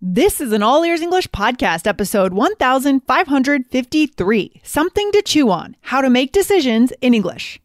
This is an All Ears English podcast, episode 1553. Something to chew on. How to make decisions in English.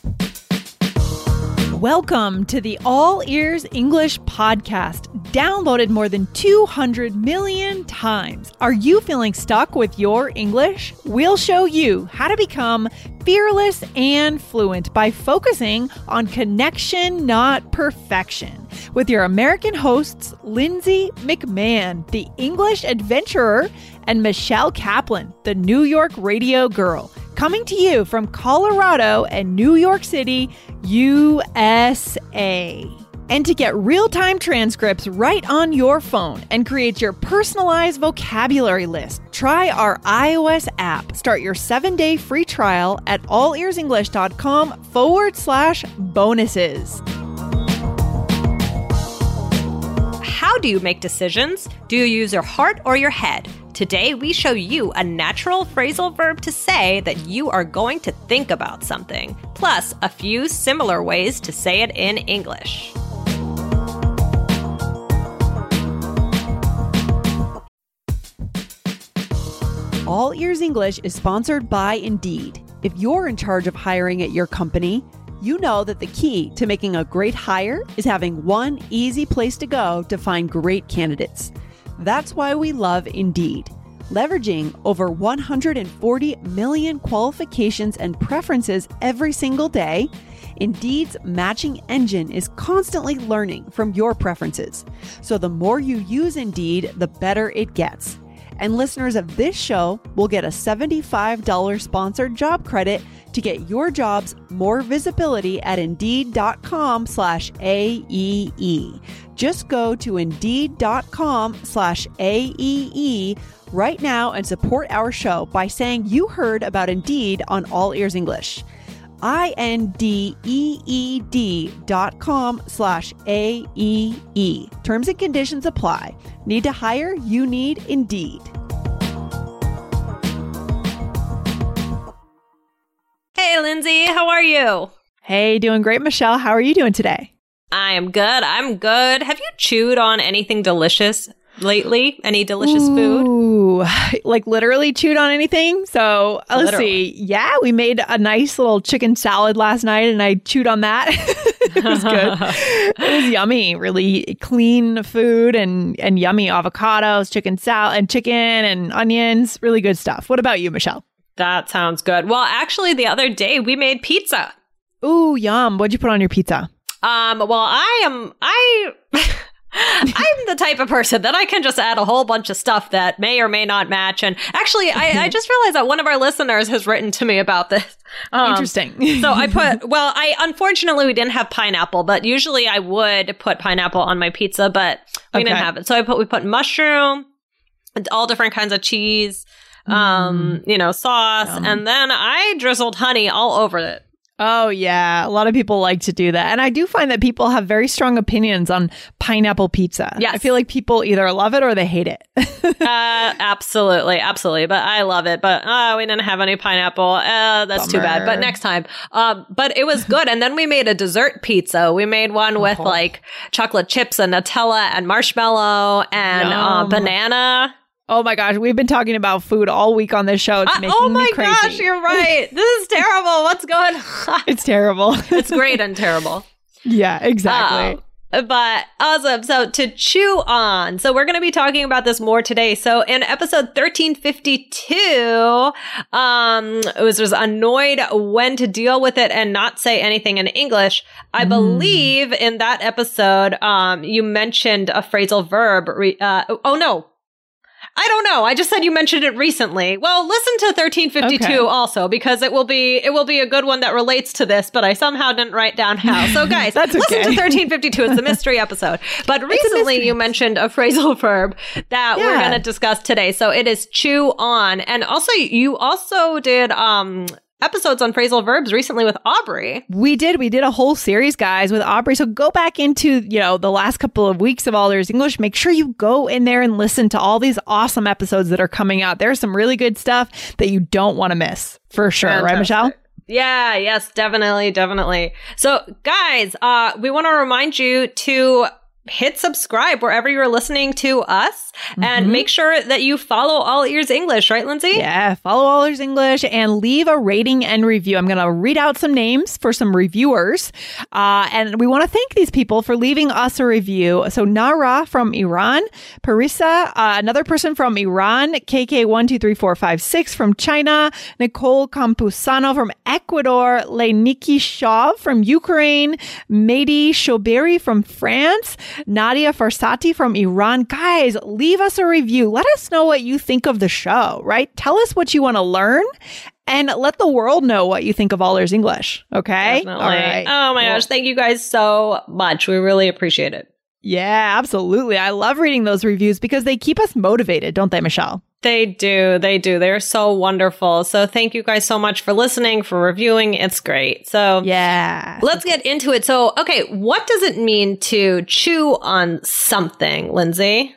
Welcome to the All Ears English podcast, downloaded more than 200 million times. Are you feeling stuck with your English? We'll show you how to become fearless and fluent by focusing on connection, not perfection. With your American hosts, Lindsay McMahon, the English adventurer, and Michelle Kaplan, the New York radio girl. Coming to you from Colorado and New York City, USA. And to get real-time transcripts right on your phone and create your personalized vocabulary list, try our iOS app. Start your 7-day free trial at allearsenglish.com/bonuses. How do you make decisions? Do you use your heart or your head? Today, we show you a natural phrasal verb to say that you are going to think about something, plus a few similar ways to say it in English. All Ears English is sponsored by Indeed. If you're in charge of hiring at your company, you know that the key to making a great hire is having one easy place to go to find great candidates. That's why we love Indeed. Leveraging over 140 million qualifications and preferences every single day, Indeed's matching engine is constantly learning from your preferences. So the more you use Indeed, the better it gets. And listeners of this show will get a $75 sponsored job credit to get your jobs more visibility at Indeed.com/AEE. Just go to Indeed.com/AEE right now and support our show by saying you heard about Indeed on All Ears English. INDEED.com/AEE. Terms and conditions apply. Need to hire? You need Indeed. Hey, Lindsay, how are you? Hey, doing great, Michelle. How are you doing today? I am good. I'm good. Have you chewed on anything delicious lately? Any delicious food? Ooh, like literally chewed on anything? So let's see. Yeah, we made a nice little chicken salad last night and I chewed on that. It was good. It was yummy, really clean food and yummy avocados, chicken salad and chicken and onions. Really good stuff. What about you, Michelle? That sounds good. Well, actually, the other day we made pizza. Ooh, yum. What'd you put on your pizza? I'm the type of person that I can just add a whole bunch of stuff that may or may not match. And actually, I just realized that one of our listeners has written to me about this. Interesting. So unfortunately, we didn't have pineapple, but usually I would put pineapple on my pizza, but we didn't have it. So we put mushroom, all different kinds of cheese, sauce, and then I drizzled honey all over it. Oh, yeah. A lot of people like to do that. And I do find that people have very strong opinions on pineapple pizza. Yes. I feel like people either love it or they hate it. Absolutely. Absolutely. But I love it. But we didn't have any pineapple. That's too bad. But next time. But it was good. And then we made a dessert pizza. We made one with like chocolate chips and Nutella and marshmallow and banana. Oh my gosh, we've been talking about food all week on this show. It's making me crazy. Oh my gosh, you're right. This is terrible. What's going on? It's terrible. It's great and terrible. Yeah, exactly. But awesome. So to chew on. So we're going to be talking about this more today. So in episode 1352, it was annoyed when to deal with it and not say anything in English. I believe in that episode, you mentioned a phrasal verb. I don't know. I just said you mentioned it recently. Well, listen to 1352 also, because it will be a good one that relates to this, but I somehow didn't write down how. So guys, listen to 1352. It's the mystery episode. But recently you mentioned a phrasal verb that we're going to discuss today. So it is chew on. And also you also did episodes on phrasal verbs recently with Aubrey. We did a whole series, guys, with Aubrey. So go back into, the last couple of weeks of All Ears English. Make sure you go in there and listen to all these awesome episodes that are coming out. There's some really good stuff that you don't want to miss, for sure. Fantastic. Right, Michelle? Yeah, yes, definitely. So guys, we want to remind you to hit subscribe wherever you're listening to us, and make sure that you follow All Ears English, right, Lindsay? Yeah, follow All Ears English and leave a rating and review. I'm going to read out some names for some reviewers. And we want to thank these people for leaving us a review. So Nara from Iran, Parisa, another person from Iran, KK123456 from China, Nicole Campusano from Ecuador, Leniki Shaw from Ukraine, Mehdi Shoberi from France, Nadia Farsati from Iran. Guys, leave us a review. Let us know what you think of the show, right? Tell us what you want to learn and let the world know what you think of All Ears English. Okay? Definitely. All right. Oh my gosh. Thank you guys so much. We really appreciate it. Yeah, absolutely. I love reading those reviews because they keep us motivated, don't they, Michelle? They do. They do. They're so wonderful. So thank you guys so much for listening, for reviewing. It's great. So yeah, let's get into it. So, okay, what does it mean to chew on something, Lindsay?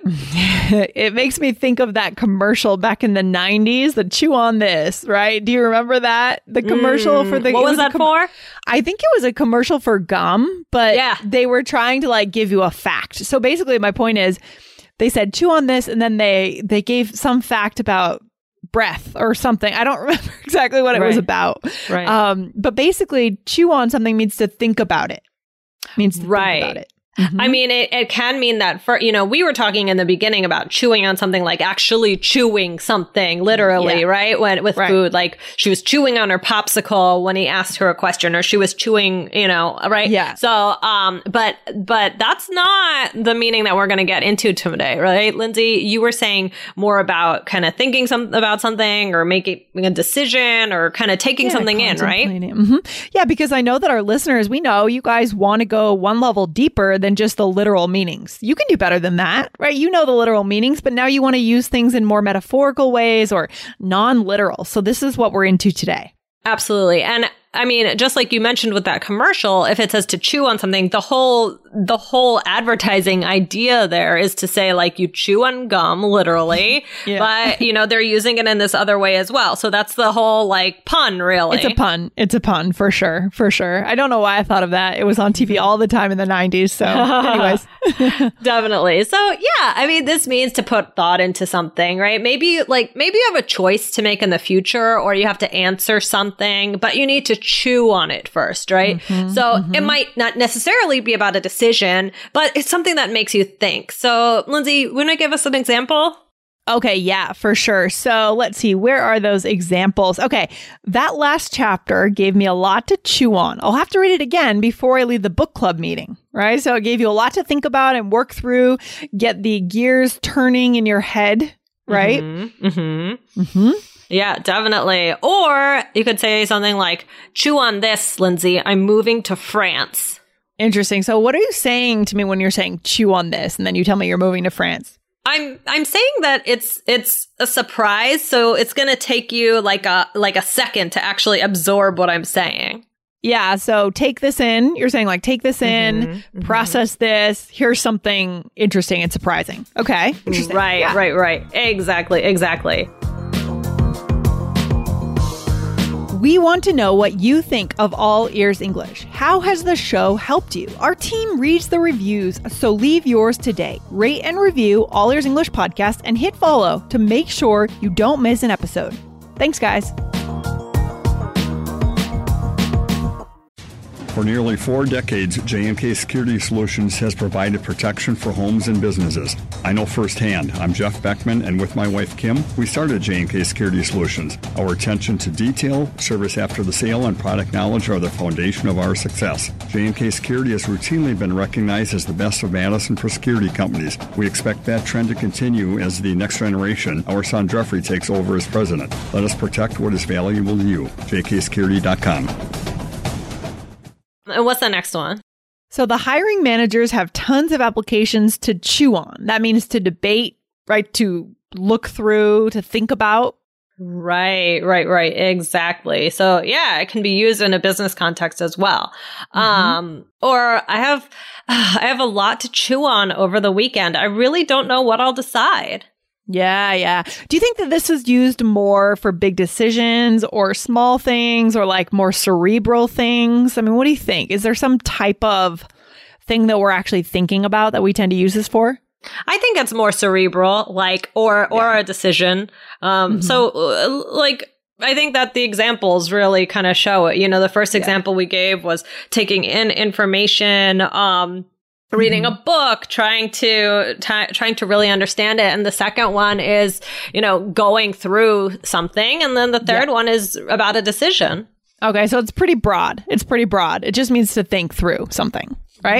It makes me think of that commercial back in the 90s, the chew on this, right? Do you remember that? The commercial for the... What was that for? I think it was a commercial for gum, but they were trying to like give you a fact. So basically my point is, they said, chew on this, and then they gave some fact about breath or something. I don't remember exactly what it was about. Right. But basically, chew on something means to think about it. Means to think about it. I mean, it can mean that for, we were talking in the beginning about chewing on something, like actually chewing something, literally, right? With food, like she was chewing on her popsicle when he asked her a question, or she was chewing, right? Yeah. So, but that's not the meaning that we're going to get into today, right? Lindsay, you were saying more about kind of thinking about something, or making a decision, or kind of taking something in, right? Yeah, because I know that our listeners, we know you guys want to go one level deeper than just the literal meanings. You can do better than that, right? You know the literal meanings, but now you want to use things in more metaphorical ways or non-literal. So this is what we're into today. Absolutely. And I mean, just like you mentioned with that commercial, if it says to chew on something, the whole advertising idea there is to say, like, you chew on gum, literally, but, they're using it in this other way as well. So that's the whole, like, pun, really. It's a pun, for sure. For sure. I don't know why I thought of that. It was on TV all the time in the 90s. So anyways. Definitely. So, yeah, I mean, this means to put thought into something, right? Maybe you have a choice to make in the future, or you have to answer something, but you need to chew on it first, right? It might not necessarily be about a decision, but it's something that makes you think. So, Lindsay, want to give us an example? Okay, yeah, for sure. So let's see, where are those examples? Okay, that last chapter gave me a lot to chew on. I'll have to read it again before I leave the book club meeting, right? So it gave you a lot to think about and work through, get the gears turning in your head, right? Yeah, definitely. Or you could say something like, chew on this, Lindsay, I'm moving to France. Interesting. So what are you saying to me when you're saying chew on this, and then you tell me you're moving to France? I'm saying that it's a surprise, so it's going to take you like a second to actually absorb what I'm saying. Yeah, so take this in. You're saying, like, take this in, process this. Here's something interesting and surprising. Okay. Interesting. Right. Exactly. We want to know what you think of All Ears English. How has the show helped you? Our team reads the reviews, so leave yours today. Rate and review All Ears English podcast and hit follow to make sure you don't miss an episode. Thanks, guys. For nearly 4 decades, J&K Security Solutions has provided protection for homes and businesses. I know firsthand. I'm Jeff Beckman, and with my wife, Kim, we started J&K Security Solutions. Our attention to detail, service after the sale, and product knowledge are the foundation of our success. J&K Security has routinely been recognized as the best of Madison for security companies. We expect that trend to continue as the next generation, our son Jeffrey, takes over as president. Let us protect what is valuable to you. jksecurity.com. And what's the next one? So the hiring managers have tons of applications to chew on. That means to debate, right? To look through, to think about. Right. Exactly. So yeah, it can be used in a business context as well. Or I have a lot to chew on over the weekend. I really don't know what I'll decide. Yeah. Do you think that this is used more for big decisions or small things or like more cerebral things? I mean, what do you think? Is there some type of thing that we're actually thinking about that we tend to use this for? I think it's more cerebral, or a decision. So I think that the examples really kind of show it. The first example we gave was taking in information, reading a book, trying to really understand it. And the second one is, going through something. And then the third one is about a decision. Okay. So it's pretty broad. It just means to think through something. Right.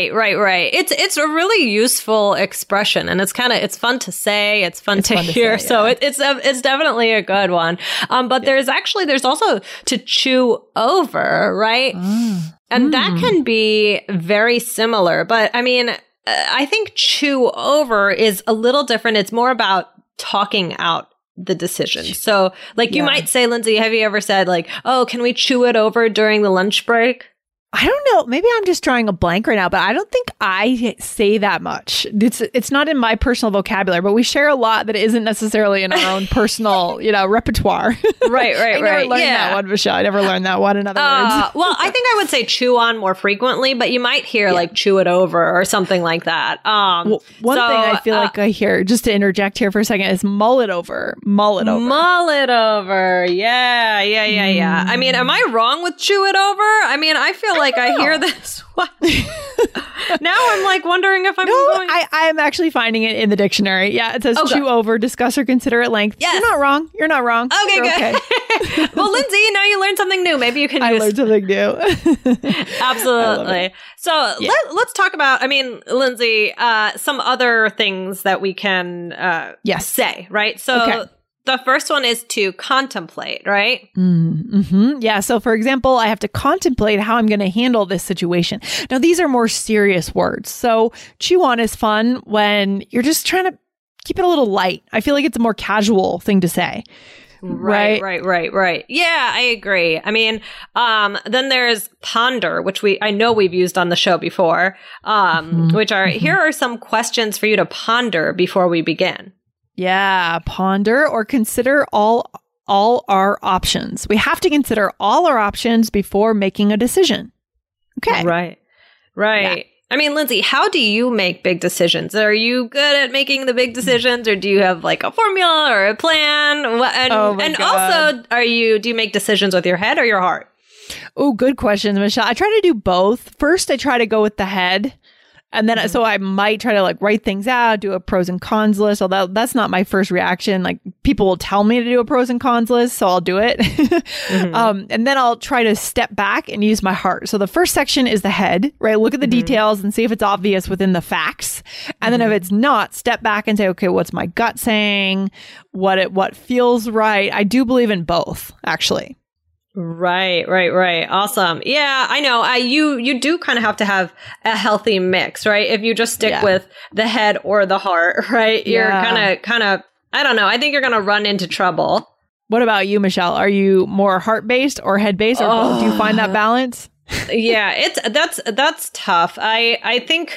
It's a really useful expression, and it's fun to say. It's fun to hear. So it's definitely a good one. But there's also to chew over, right? And that can be very similar. But I mean, I think chew over is a little different. It's more about talking out the decision. So you might say, Lindsay, have you ever said oh, can we chew it over during the lunch break? I don't know. Maybe I'm just drawing a blank right now, but I don't think I say that much. It's not in my personal vocabulary, but we share a lot that isn't necessarily in our own personal, repertoire. Right. I never learned that one, Michelle. I never learned that one, in other words. Well, I think I would say chew on more frequently, but you might hear chew it over or something like that. One thing I feel like I hear, just to interject here for a second, is mull it over. Mull it over. Mull it over. Yeah. I mean, am I wrong with chew it over? I mean, I feel like I hear this. What? Now I'm wondering if I'm going. I am actually finding it in the dictionary. Yeah, it says chew over, discuss or consider at length. Yes. You're not wrong. Okay, good. Okay. Well, Lindsay, now you learned something new. Maybe you can learned something new. Absolutely. So let's talk about, Lindsay, some other things that we can say, right? So the first one is to contemplate, right? Yeah. So for example, I have to contemplate how I'm going to handle this situation. Now, these are more serious words. So chew on is fun when you're just trying to keep it a little light. I feel like it's a more casual thing to say. Right. Yeah, I agree. I mean, then there's ponder, which I know we've used on the show before, which are, here are some questions for you to ponder before we begin. Yeah, ponder or consider all our options. We have to consider all our options before making a decision. Okay. Right. Yeah. I mean, Lindsay, how do you make big decisions? Are you good at making the big decisions, or do you have a formula or a plan? And also, do you make decisions with your head or your heart? Oh, good questions, Michelle. I try to do both. First, I try to go with the head. And then, so I might try to write things out, do a pros and cons list, although that's not my first reaction. People will tell me to do a pros and cons list, so I'll do it. And then I'll try to step back and use my heart. So the first section is the head, right? Look at the details and see if it's obvious within the facts. And then if it's not, step back and say, okay, what's my gut saying? What feels right? I do believe in both, actually. Right. Awesome. Yeah, I know. You do kind of have to have a healthy mix, right? If you just stick with the head or the heart, right? You're kind of, I don't know. I think you're going to run into trouble. What about you, Michelle? Are you more heart-based or head-based, or do you find that balance? Yeah, that's tough. I think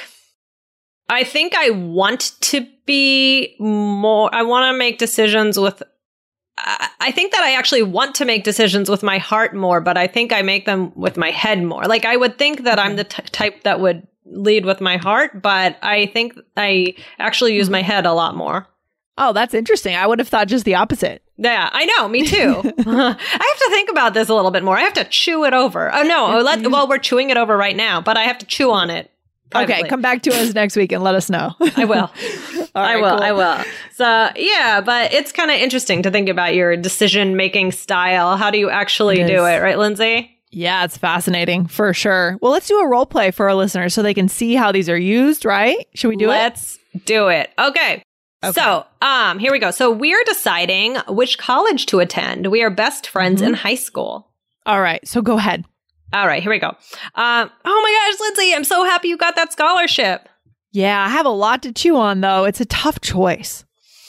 I want to be more, I want to make decisions with, I think that I actually want to make decisions with my heart more, but I think I make them with my head more. I would think that I'm the type that would lead with my heart, but I think I actually use my head a lot more. Oh, that's interesting. I would have thought just the opposite. Yeah, I know. Me too. I have to think about this a little bit more. I have to chew it over. Oh, no. We're chewing it over right now, but I have to chew on it. Privately. Okay, come back to us next week and let us know. I will. I will. So, yeah, but it's kind of interesting to think about your decision-making style. How do you actually do it, right, Lindsay? Yeah, it's fascinating, for sure. Well, let's do a role play for our listeners so they can see how these are used, right? Should we do Let's do it. Okay. So, here we go. So we're deciding which college to attend. We are best friends in high school. All right. So go ahead. All right, here we go. Oh my gosh, Lindsay, I'm so happy you got that scholarship. Yeah, I have a lot to chew on, though. It's a tough choice.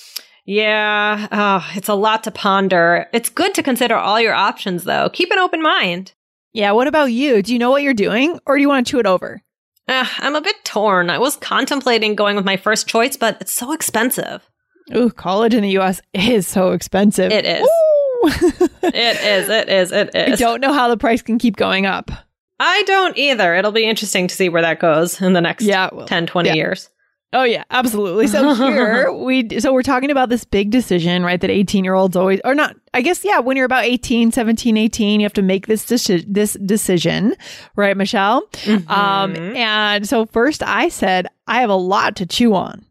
Yeah, it's a lot to ponder. It's good to consider all your options, though. Keep an open mind. Yeah, what about you? Do you know what you're doing, or do you want to chew it over? I'm a bit torn. I was contemplating going with my first choice, but it's so expensive. Ooh, college in the U.S. is so expensive. It is. Ooh. It is. I don't know how the price can keep going up. I don't either. It'll be interesting to see where that goes in the next 10, 20 years. Oh, yeah, absolutely. So here we're talking about this big decision, right? That 18-year-olds always, or not, I guess, when you're about 17, 18, you have to make this decision, right, Michelle? Mm-hmm. And so first I said, I have a lot to chew on.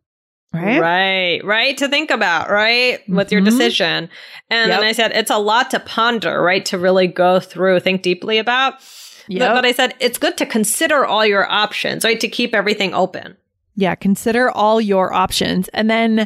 Right. To think about, right? With your decision. And then I said, it's a lot to ponder, right? To really go through, think deeply about. But I said, it's good to consider all your options, right? To keep everything open. Yeah, consider all your options. And then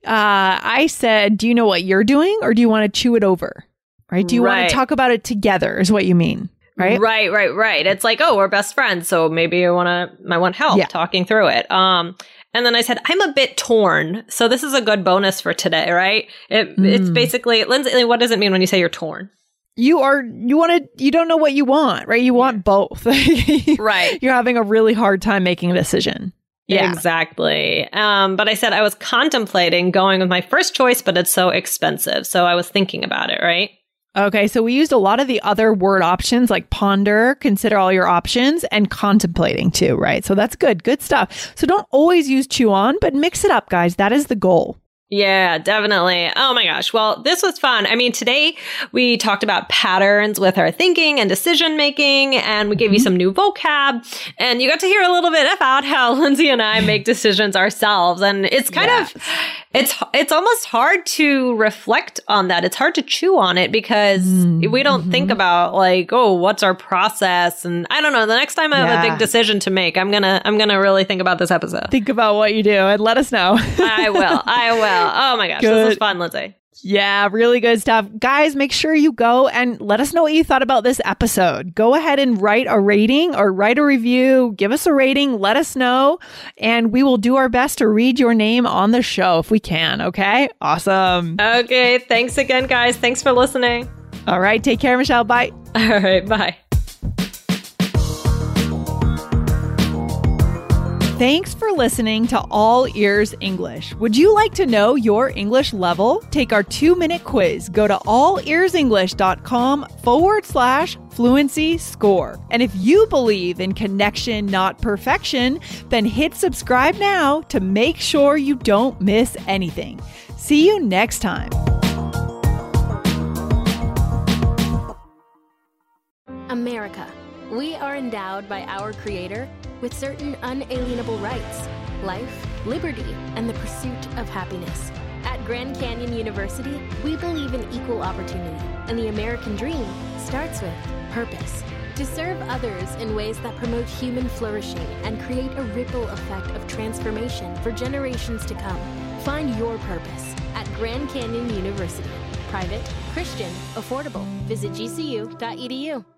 I said, do you know what you're doing or do you want to chew it over? Right? Do you want to talk about it together is what you mean? Right? Right. It's like, oh, we're best friends. So maybe I want help talking through it. And then I said, I'm a bit torn. So this is a good bonus for today, right? It's basically, Lindsay, what does it mean when you say you're torn? You don't know what you want, right? You want both. Right. You're having a really hard time making a decision. Yeah, exactly. But I said I was contemplating going with my first choice, but it's so expensive. So I was thinking about it, right? Okay, so we used a lot of the other word options like ponder, consider all your options, and contemplating too, right? So that's good. Good stuff. So don't always use chew on, but mix it up, guys. That is the goal. Yeah, definitely. Oh my gosh. Well, this was fun. I mean, today we talked about patterns with our thinking and decision making, and we gave you some new vocab, and you got to hear a little bit about how Lindsay and I make decisions ourselves. And it's kind of, it's almost hard to reflect on that. It's hard to chew on it because we don't think about like, oh, what's our process? And I don't know. The next time I have a big decision to make, I'm gonna really think about this episode. Think about what you do and let us know. I will. Oh my gosh, this was fun, Lindsay. Yeah, really good stuff. Guys, make sure you go and let us know what you thought about this episode. Go ahead and write a rating or write a review. Give us a rating. Let us know. And we will do our best to read your name on the show if we can. Okay? Awesome. Okay. Thanks again, guys. Thanks for listening. All right. Take care, Michelle. Bye. All right. Bye. Thanks for listening to All Ears English. Would you like to know your English level? Take our 2-minute quiz. Go to allearsenglish.com/fluency score. And if you believe in connection, not perfection, then hit subscribe now to make sure you don't miss anything. See you next time. America. We are endowed by our Creator with certain unalienable rights: life, liberty, and the pursuit of happiness. At Grand Canyon University, we believe in equal opportunity, and the American dream starts with purpose. To serve others in ways that promote human flourishing and create a ripple effect of transformation for generations to come. Find your purpose at Grand Canyon University. Private, Christian, affordable. Visit gcu.edu.